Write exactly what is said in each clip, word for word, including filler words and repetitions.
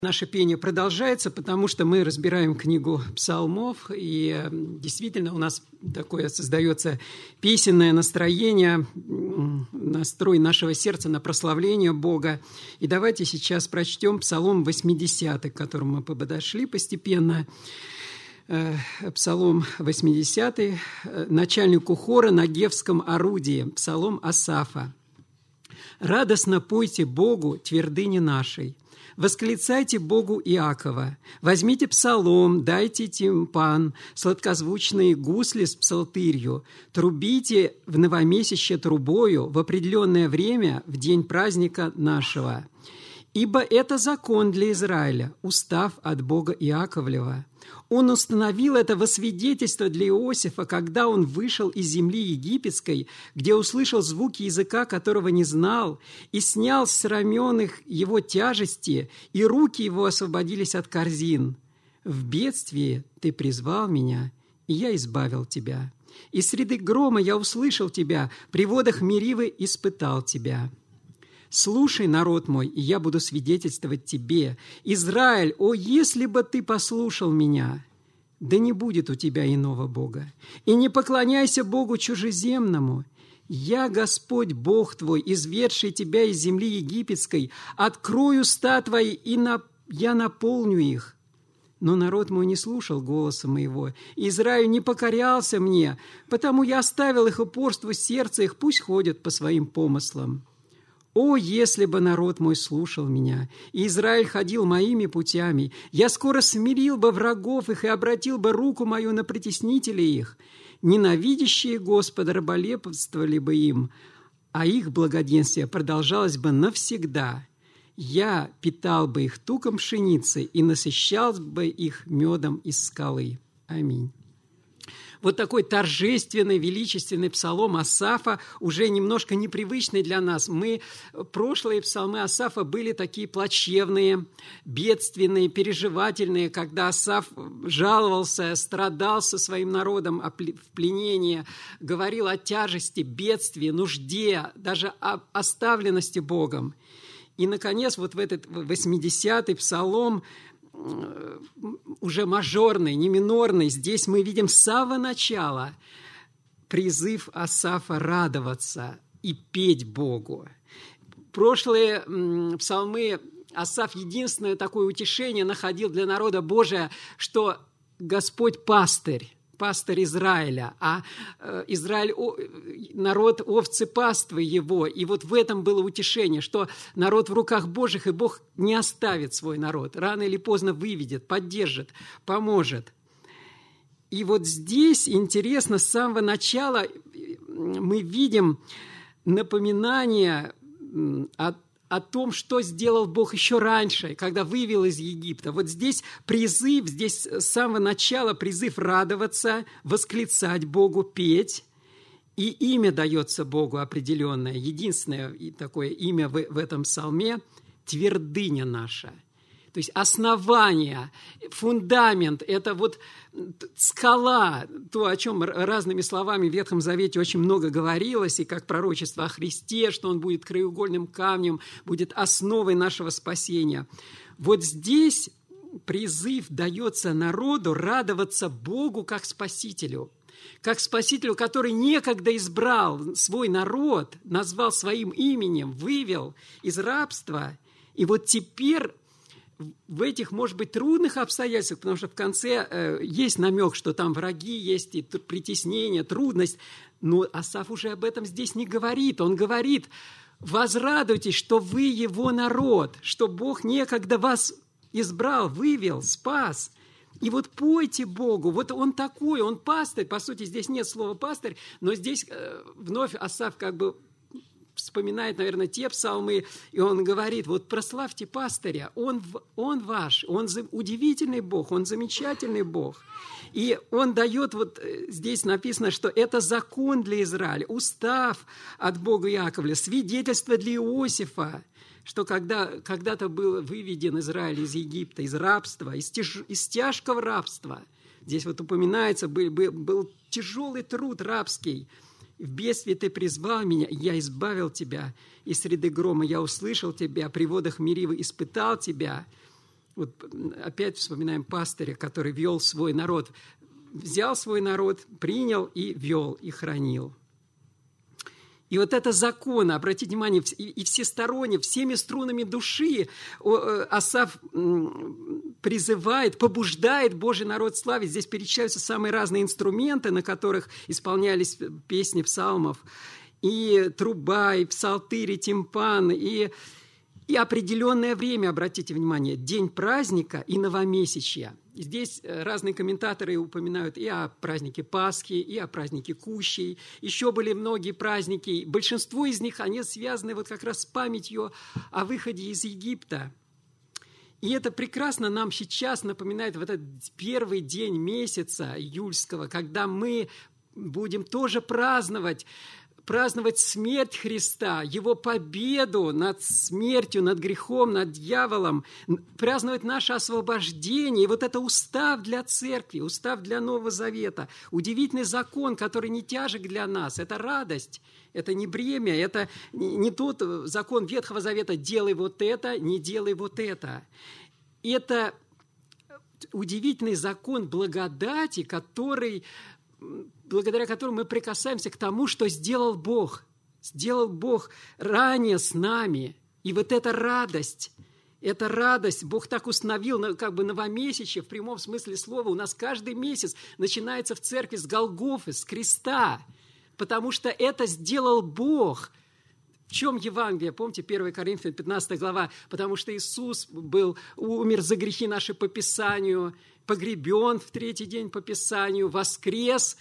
Наше пение продолжается, потому что мы разбираем книгу псалмов, и действительно у нас такое создается песенное настроение, настрой нашего сердца на прославление Бога. И давайте сейчас прочтем Псалом восьмидесятый, к которому мы подошли постепенно. Псалом восьмидесятый, начальнику хора на гевском орудии, Псалом Асафа. «Радостно пойте Богу, твердыни нашей. Восклицайте Богу Иакова, возьмите псалом, дайте тимпан, сладкозвучные гусли с псалтырью, трубите в новомесячье трубою в определенное время в день праздника нашего. Ибо это закон для Израиля, устав от Бога Иаковлева. Он установил это во свидетельство для Иосифа, когда он вышел из земли египетской, где услышал звуки языка, которого не знал, и снял с раменых его тяжести, и руки его освободились от корзин. В бедствии ты призвал меня, и я избавил тебя. Из среды грома я услышал тебя, при водах Меривы испытал тебя». «Слушай, народ мой, и я буду свидетельствовать тебе. Израиль, о, если бы ты послушал меня! Да не будет у тебя иного Бога. И не поклоняйся Богу чужеземному. Я, Господь Бог твой, изведший тебя из земли египетской, открою уста твои, и на... я наполню их». Но народ мой не слушал голоса моего, и Израиль не покорялся мне, потому я оставил их упорству сердца их, пусть ходят по своим помыслам. «О, если бы народ мой слушал меня, и Израиль ходил моими путями, я скоро смирил бы врагов их и обратил бы руку мою на притеснителей их. Ненавидящие Господа раболепствовали бы им, а их благоденствие продолжалось бы навсегда. Я питал бы их туком пшеницы и насыщал бы их медом из скалы». Аминь. Вот такой торжественный, величественный псалом Асафа, уже немножко непривычный для нас. Мы, прошлые псалмы Асафа были такие плачевные, бедственные, переживательные, когда Асаф жаловался, страдал со своим народом в пленении, говорил о тяжести, бедствии, нужде, даже о оставленности Богом. И, наконец, вот в этот восьмидесятый псалом, уже мажорный, не минорный, здесь мы видим с самого начала призыв Асафа радоваться и петь Богу. Прошлые псалмы Асаф единственное такое утешение находил для народа Божия, что Господь пастырь, пастырь Израиля, а Израиль – народ овцы паствы его. И вот в этом было утешение, что народ в руках Божьих, и Бог не оставит свой народ. Рано или поздно выведет, поддержит, поможет. И вот здесь, интересно, с самого начала мы видим напоминание о о том, что сделал Бог еще раньше, когда вывел из Египта. Вот здесь призыв, здесь с самого начала призыв радоваться, восклицать Богу, петь. И имя дается Богу определенное, единственное такое имя в, в этом псалме – твердыня наша. То есть основание, фундамент – это вот скала, то, о чем разными словами в Ветхом Завете очень много говорилось, и как пророчество о Христе, что Он будет краеугольным камнем, будет основой нашего спасения. Вот здесь призыв дается народу радоваться Богу как Спасителю, как Спасителю, который некогда избрал свой народ, назвал своим именем, вывел из рабства, и вот теперь в этих, может быть, трудных обстоятельствах, потому что в конце э, есть намек, что там враги есть, и притеснение, трудность, но Асаф уже об этом здесь не говорит. Он говорит: возрадуйтесь, что вы его народ, что Бог некогда вас избрал, вывел, спас. И вот пойте Богу, вот Он такой, Он пастырь, по сути, здесь нет слова пастырь, но здесь э, вновь Асаф как бы вспоминает, наверное, те псалмы, и он говорит: вот прославьте пастыря, он, он ваш, он удивительный Бог, он замечательный Бог. И он дает, вот здесь написано, что это закон для Израиля, устав от Бога Иаковля, свидетельство для Иосифа, что когда, когда-то был выведен Израиль из Египта, из рабства, из, тяж, из тяжкого рабства. Здесь вот упоминается, был, был, был тяжелый труд рабский. В бедствии ты призвал меня, я избавил тебя. Из среды грома я услышал тебя, при водах Меривы испытал тебя. Вот опять вспоминаем пастыря, который вел свой народ. Взял свой народ, принял и вел, и хранил. И вот это закон, обратите внимание, и всесторонне, всеми струнами души Асаф призывает, побуждает Божий народ славить. Здесь перечисляются самые разные инструменты, на которых исполнялись песни псалмов. И труба, и псалтырь, и тимпан, и, и определенное время, обратите внимание, день праздника и новомесячья. И здесь разные комментаторы упоминают и о празднике Пасхи, и о празднике Кущей. Еще были многие праздники. Большинство из них, они связаны вот как раз с памятью о выходе из Египта. И это прекрасно нам сейчас напоминает в этот первый день месяца июльского, когда мы будем тоже праздновать, праздновать смерть Христа, Его победу над смертью, над грехом, над дьяволом, праздновать наше освобождение. И вот это устав для церкви, устав для Нового Завета, удивительный закон, который не тяжек для нас, это радость, это не бремя, это не тот закон Ветхого Завета «делай вот это, не делай вот это». Это удивительный закон благодати, который... благодаря которому мы прикасаемся к тому, что сделал Бог. Сделал Бог ранее с нами. И вот эта радость, эта радость, Бог так установил, как бы новомесячье, в прямом смысле слова, у нас каждый месяц начинается в церкви с Голгофы, с креста, потому что это сделал Бог. В чем Евангелие? Помните, первое Коринфянам, пятнадцатая глава, потому что Иисус был, умер за грехи наши по Писанию, погребен в третий день по Писанию, воскрес,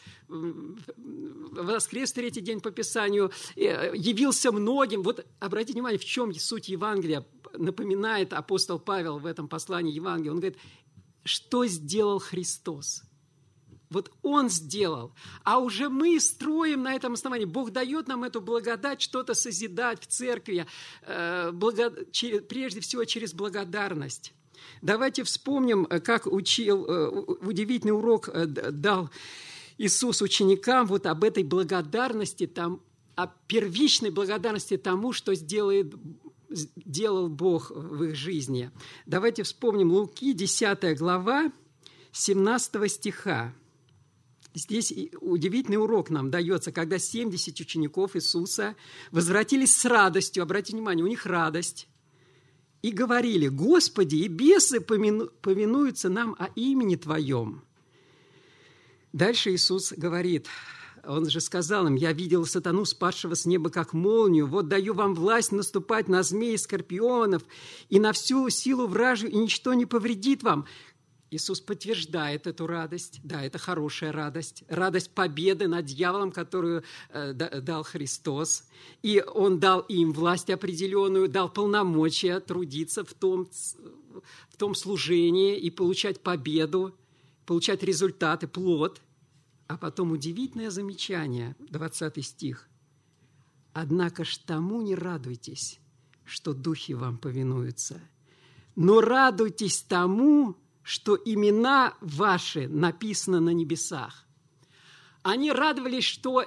воскрес в третий день по Писанию, явился многим. Вот обратите внимание, в чем суть Евангелия, напоминает апостол Павел в этом послании Евангелия. Он говорит, что сделал Христос? Вот Он сделал, а уже мы строим на этом основании. Бог дает нам эту благодать что-то созидать в церкви, э, благо, через, прежде всего через благодарность. Давайте вспомним, как учил, э, удивительный урок э, дал Иисус ученикам вот об этой благодарности, там, о первичной благодарности тому, что сделает, сделал Бог в их жизни. Давайте вспомним Луки, десятая глава, семнадцатого стиха. Здесь удивительный урок нам дается, когда семьдесят учеников Иисуса возвратились с радостью, обратите внимание, у них радость, и говорили, «Господи, и бесы повинуются нам о имени Твоем». Дальше Иисус говорит, Он же сказал им, «Я видел сатану, спадшего с неба, как молнию, вот даю вам власть наступать на змей и скорпионов и на всю силу вражью, и ничто не повредит вам». Иисус подтверждает эту радость. Да, это хорошая радость. Радость победы над дьяволом, которую э, дал Христос. И Он дал им власть определенную, дал полномочия трудиться в том, в том служении и получать победу, получать результаты, плод. А потом удивительное замечание, двадцатый стих. «Однако ж тому не радуйтесь, что духи вам повинуются, но радуйтесь тому, что имена ваши написаны на небесах». Они радовались, что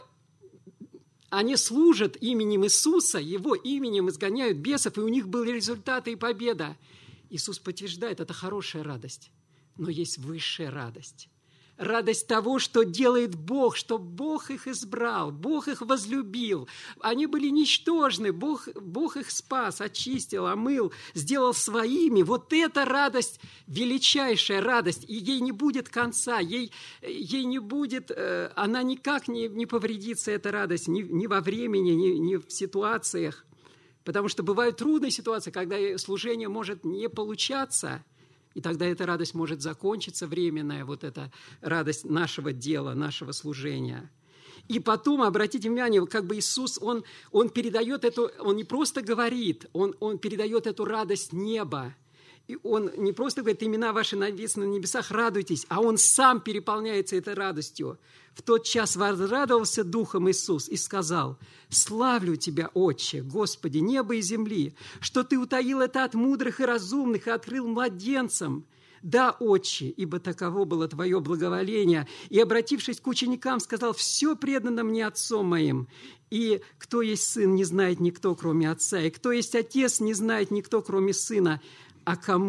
они служат именем Иисуса, Его именем изгоняют бесов, и у них были результаты и победа. Иисус подтверждает, это хорошая радость, но есть высшая радость. Радость того, что делает Бог, что Бог их избрал, Бог их возлюбил. Они были ничтожны, Бог, Бог их спас, очистил, омыл, сделал своими. Вот эта радость, величайшая радость, и ей не будет конца, ей, ей не будет, она никак не, не повредится, эта радость, ни, ни во времени, ни, ни в ситуациях. Потому что бывают трудные ситуации, когда служение может не получаться, и тогда эта радость может закончиться, временная, вот эта радость нашего дела, нашего служения. И потом, обратите внимание, как бы Иисус, Он, он передает эту, Он не просто говорит, Он, он передает эту радость неба. И Он не просто говорит, имена ваши написаны на небесах, радуйтесь, а Он сам переполняется этой радостью. В тот час возрадовался Духом Иисус и сказал, «Славлю Тебя, Отче, Господи, неба и земли, что Ты утаил это от мудрых и разумных и открыл младенцам. Да, Отче, ибо таково было Твое благоволение». И, обратившись к ученикам, сказал, «Все предано мне Отцом моим, и кто есть Сын, не знает никто, кроме Отца, и кто есть Отец, не знает никто, кроме Сына, а кому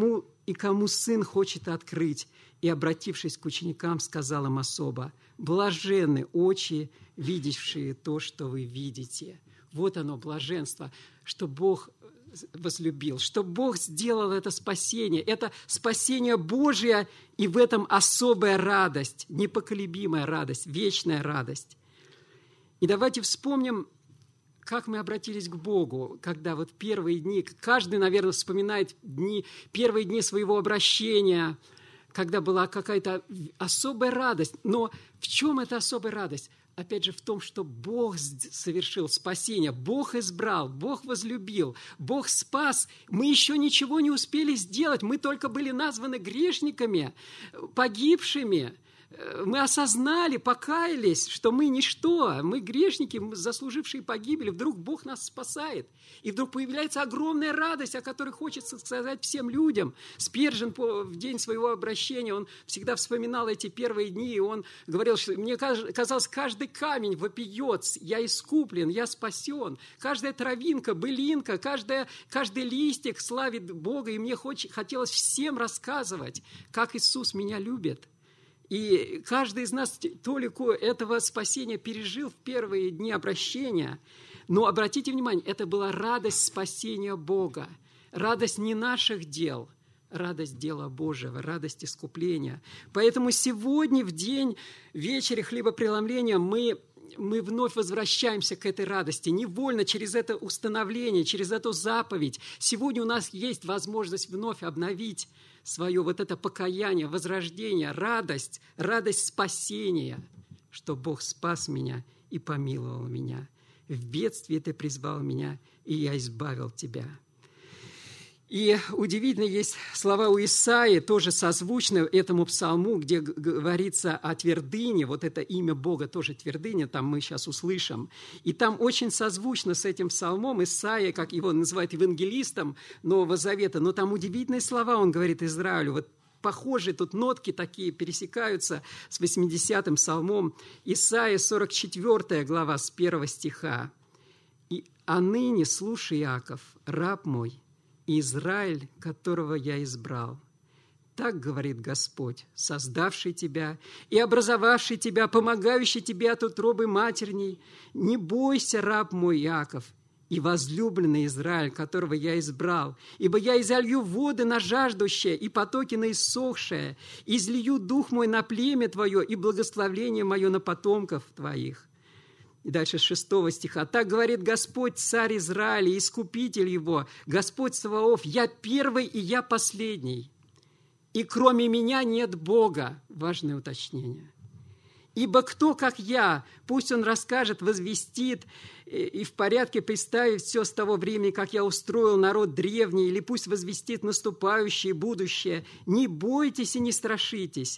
и кому Сын хочет открыть». И, обратившись к ученикам, сказал им особо: «Блаженны очи, видевшие то, что вы видите». Вот оно, блаженство, что Бог возлюбил, что Бог сделал это спасение. Это спасение Божие, и в этом особая радость, непоколебимая радость, вечная радость. И давайте вспомним, как мы обратились к Богу, когда вот первые дни, каждый, наверное, вспоминает дни, первые дни своего обращения, когда была какая-то особая радость. Но в чем эта особая радость? Опять же, в том, что Бог совершил спасение, Бог избрал, Бог возлюбил, Бог спас. Мы еще ничего не успели сделать, мы только были названы грешниками, погибшими. Мы осознали, покаялись, что мы ничто, мы грешники, заслужившие погибели. Вдруг Бог нас спасает. И вдруг появляется огромная радость, о которой хочется сказать всем людям. Спержен в день своего обращения, он всегда вспоминал эти первые дни, и он говорил, что мне казалось, каждый камень вопиет: я искуплен, я спасен. Каждая травинка, былинка, каждая, каждый листик славит Бога, и мне хотелось всем рассказывать, как Иисус меня любит. И каждый из нас толику этого спасения пережил в первые дни обращения. Но обратите внимание, это была радость спасения Бога, радость не наших дел, радость дела Божьего, радость искупления. Поэтому сегодня, в день вечери хлебопреломления, мы, мы вновь возвращаемся к этой радости, невольно через это установление, через эту заповедь. Сегодня у нас есть возможность вновь обновить свое вот это покаяние, возрождение, радость, радость спасения, что Бог спас меня и помиловал меня. В бедствии Ты призвал меня, и я избавил Тебя. И удивительно, есть слова у Исаии, тоже созвучны этому псалму, где говорится о твердыне, вот это имя Бога тоже твердыня, там мы сейчас услышим. И там очень созвучно с этим псалмом Исаия, как его называют евангелистом Нового Завета, но там удивительные слова он говорит Израилю, вот похожие тут нотки такие пересекаются с восьмидесятым псалмом. Исаия, сорок четвёртая глава, с первого стиха. «И, а ныне слушай, Иаков, раб мой, Израиль, которого я избрал. Так говорит Господь, создавший тебя и образовавший тебя, помогающий тебе от утробы матерней. Не бойся, раб мой Иаков, и возлюбленный Израиль, которого я избрал, ибо я изолью воды на жаждущее и потоки на иссохшее, излию дух мой на племя твое и благословение мое на потомков твоих». И дальше с шестого стиха. «Так говорит Господь, царь Израиля, искупитель его, Господь Саваоф, я первый и я последний, и кроме меня нет Бога». Важное уточнение. «Ибо кто, как я, пусть он расскажет, возвестит и в порядке представит все с того времени, как я устроил народ древний, или пусть возвестит наступающее и будущее. Не бойтесь и не страшитесь.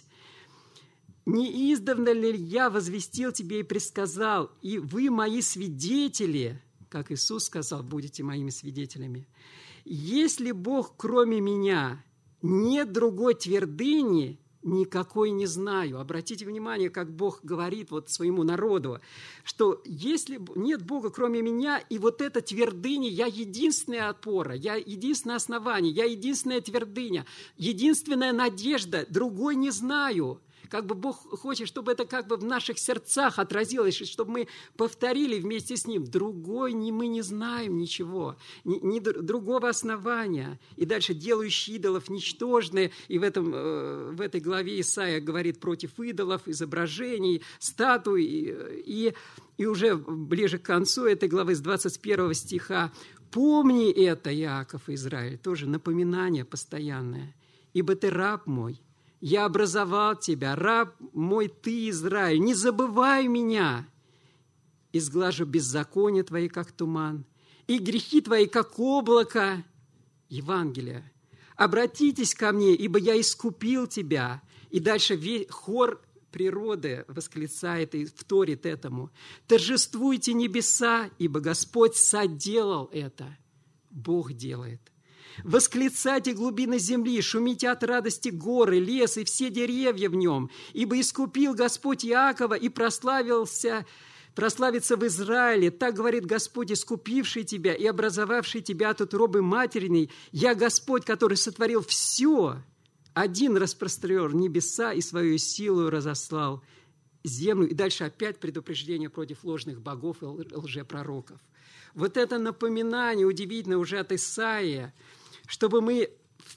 Не издавна ли я возвестил тебе и предсказал, и вы мои свидетели, как Иисус сказал, будете моими свидетелями. Если Бог, кроме меня, нет другой твердыни, никакой не знаю». Обратите внимание, как Бог говорит вот своему народу, что если нет Бога, кроме меня, и вот эта твердыня, я единственная опора, я единственное основание, я единственная твердыня, единственная надежда, другой не знаю. Как бы Бог хочет, чтобы это как бы в наших сердцах отразилось, чтобы мы повторили вместе с Ним. Другой не, мы не знаем ничего, ни, ни другого основания. И дальше делающие идолов ничтожны. И в, этом, в этой главе Исаия говорит против идолов, изображений, статуй. И, и уже ближе к концу этой главы с двадцать первого стиха «Помни это, Иаков и Израиль», тоже напоминание постоянное. «Ибо ты раб мой, я образовал тебя, раб мой ты, Израиль, не забывай меня. Изглажу беззакония твои, как туман, и грехи твои, как облако». Евангелие. «Обратитесь ко мне, ибо я искупил тебя». И дальше весь хор природы восклицает и вторит этому. «Торжествуйте небеса, ибо Господь соделал это». Бог делает. «Восклицайте глубины земли, шумите от радости горы, лес и все деревья в нем, ибо искупил Господь Иакова и прославился прославиться в Израиле. Так говорит Господь, искупивший тебя и образовавший тебя от утробы материной. Я Господь, который сотворил все. Один распростер небеса и свою силу разослал землю». И дальше опять предупреждение против ложных богов и лжепророков. Вот это напоминание удивительное уже от Исаия, чтобы мы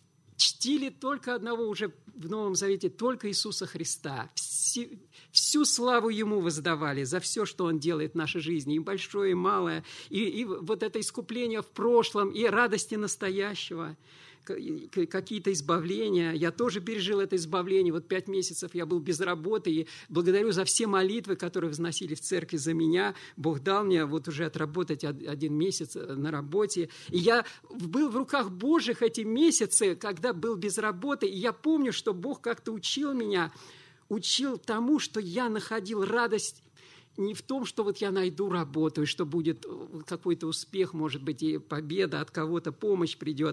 чтили только одного уже в Новом Завете, только Иисуса Христа. Всю, всю славу Ему воздавали за все, что Он делает в нашей жизни, и большое, и малое, и, и вот это искупление в прошлом, и радости настоящего, какие-то избавления. Я тоже пережил это избавление. Вот пять месяцев я был без работы, и благодарю за все молитвы, которые возносили в церкви за меня. Бог дал мне вот уже отработать один месяц на работе. И я был в руках Божьих эти месяцы, когда был без работы. И я помню, что Бог как-то учил меня, учил тому, что я находил радость не в том, что вот я найду работу, и что будет какой-то успех, может быть, и победа от кого-то, помощь придет.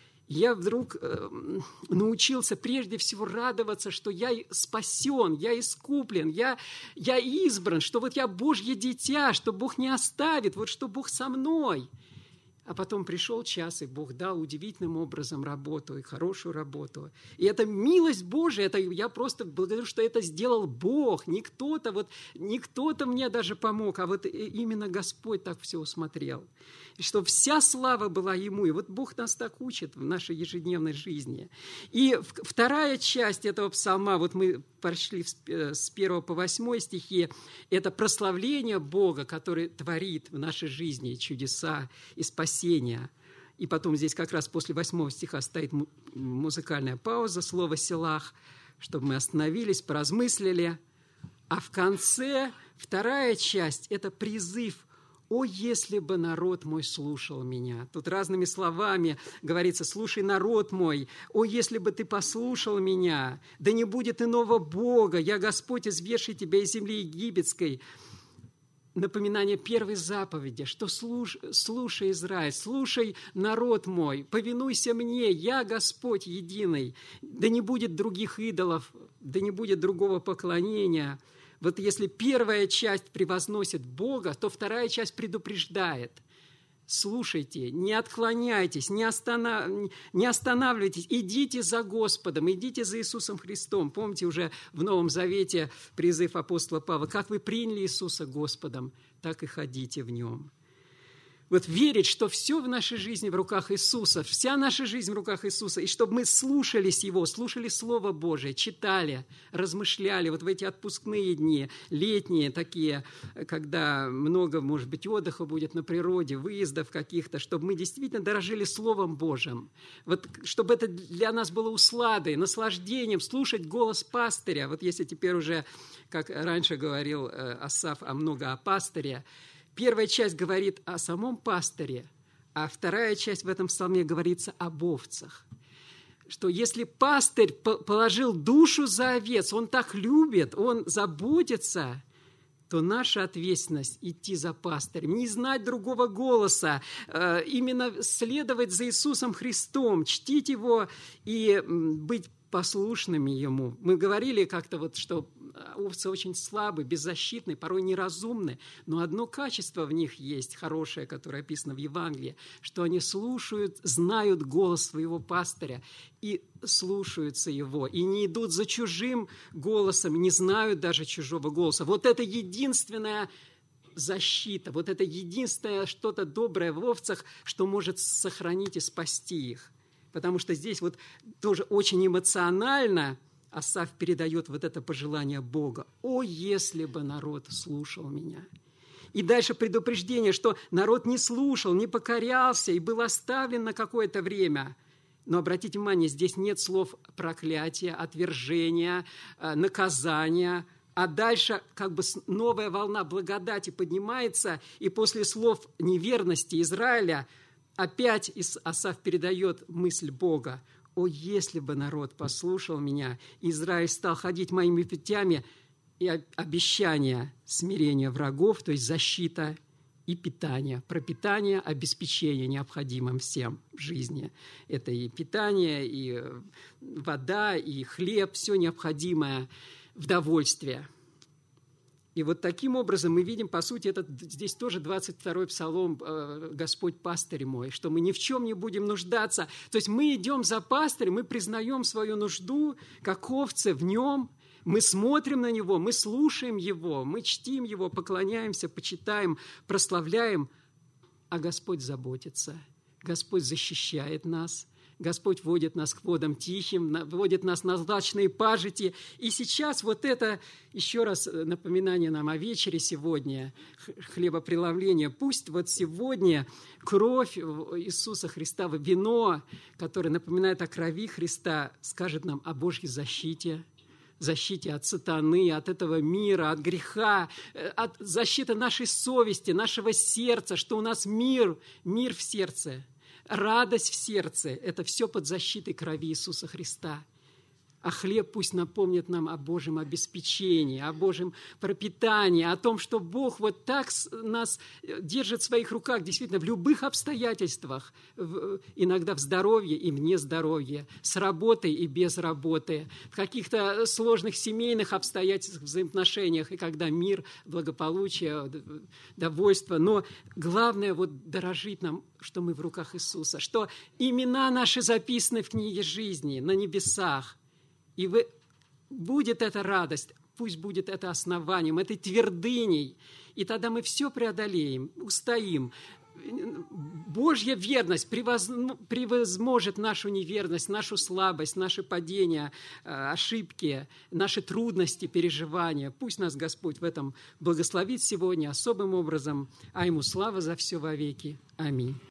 Я вдруг э, научился прежде всего радоваться, что я спасен, я искуплен, я, я избран, что вот я Божье дитя, что Бог не оставит, вот что Бог со мной. А потом пришел час, и Бог дал удивительным образом работу, и хорошую работу. И это милость Божия, это я просто благодарю, что это сделал Бог, не кто-то, вот, не кто-то мне даже помог, а вот именно Господь так все усмотрел. И что вся слава была Ему. И вот Бог нас так учит в нашей ежедневной жизни. И вторая часть этого псалма, вот мы прошли с первого по восьмой стихи, это прославление Бога, который творит в нашей жизни чудеса и спасения. И потом здесь как раз после восьмого стиха стоит музыкальная пауза, слово «селах», чтобы мы остановились, поразмыслили. А в конце вторая часть – это призыв: «О, если бы народ мой слушал меня». Тут разными словами говорится: «Слушай, народ мой, о, если бы ты послушал меня, да не будет иного Бога, я Господь, изведший тебя из земли египетской». Напоминание первой заповеди, что слушай, слушай, Израиль, слушай, народ мой, повинуйся мне, я Господь единый, да не будет других идолов, да не будет другого поклонения. Вот если первая часть превозносит Бога, то вторая часть предупреждает: слушайте, не отклоняйтесь, не, останов... не останавливайтесь, идите за Господом, идите за Иисусом Христом. Помните уже в Новом Завете призыв апостола Павла: как вы приняли Иисуса Господом, так и ходите в Нем. Вот верить, что все в нашей жизни в руках Иисуса, вся наша жизнь в руках Иисуса, и чтобы мы слушались Его, слушали Слово Божие, читали, размышляли вот в эти отпускные дни, летние такие, когда много, может быть, отдыха будет на природе, выездов каких-то, чтобы мы действительно дорожили Словом Божьим. Вот чтобы это для нас было усладой, наслаждением слушать голос пастыря. Вот если теперь уже, как раньше говорил Асаф, а много о пастыре, первая часть говорит о самом пастыре, а вторая часть в этом псалме говорится об овцах. Что если пастырь положил душу за овец, он так любит, он заботится, то наша ответственность – идти за пастырем, не знать другого голоса, именно следовать за Иисусом Христом, чтить Его и быть послушными Ему. Мы говорили как-то, вот, что овцы очень слабы, беззащитны, порой неразумны, но одно качество в них есть хорошее, которое описано в Евангелии, что они слушают, знают голос своего пастыря и слушаются его, и не идут за чужим голосом, не знают даже чужого голоса. Вот это единственная защита, вот это единственное что-то доброе в овцах, что может сохранить и спасти их. Потому что здесь вот тоже очень эмоционально Асаф передает вот это пожелание Бога: «О, если бы народ слушал меня». И дальше предупреждение, что народ не слушал, не покорялся и был оставлен на какое-то время. Но обратите внимание, здесь нет слов проклятия, отвержения, наказания, а дальше как бы новая волна благодати поднимается, и после слов неверности Израиля опять Асаф передает мысль Бога: «О, если бы народ послушал меня, Израиль стал ходить моими путями», и обещание смирения врагов, то есть защита и питание, пропитание, обеспечение необходимым всем в жизни. Это и питание, и вода, и хлеб, все необходимое в довольстве. И вот таким образом мы видим, по сути, это здесь тоже двадцать второй псалом «Господь пастырь мой», что мы ни в чем не будем нуждаться. То есть мы идем за пастырем, мы признаем свою нужду, как овцы в нем, мы смотрим на него, мы слушаем его, мы чтим его, поклоняемся, почитаем, прославляем, а Господь заботится, Господь защищает нас. Господь водит нас к водам тихим, водит нас на злачные пажити. И сейчас вот это, еще раз напоминание нам о вечере сегодня, хлебопреломление. Пусть вот сегодня кровь Иисуса Христа, вино, которое напоминает о крови Христа, скажет нам о Божьей защите, защите от сатаны, от этого мира, от греха, от защиты нашей совести, нашего сердца, что у нас мир, мир в сердце. Радость в сердце – это все под защитой крови Иисуса Христа. А хлеб пусть напомнит нам о Божьем обеспечении, о Божьем пропитании, о том, что Бог вот так нас держит в своих руках, действительно, в любых обстоятельствах, иногда в здоровье и вне здоровья, с работой и без работы, в каких-то сложных семейных обстоятельствах, взаимоотношениях, и когда мир, благополучие, довольство. Но главное вот дорожить нам, что мы в руках Иисуса, что имена наши записаны в книге жизни на небесах. И вы, будет эта радость, пусть будет это основанием, этой твердыней. И тогда мы все преодолеем, устоим. Божья верность превозможет нашу неверность, нашу слабость, наши падения, ошибки, наши трудности, переживания. Пусть нас Господь в этом благословит сегодня особым образом, а Ему слава за все вовеки. Аминь.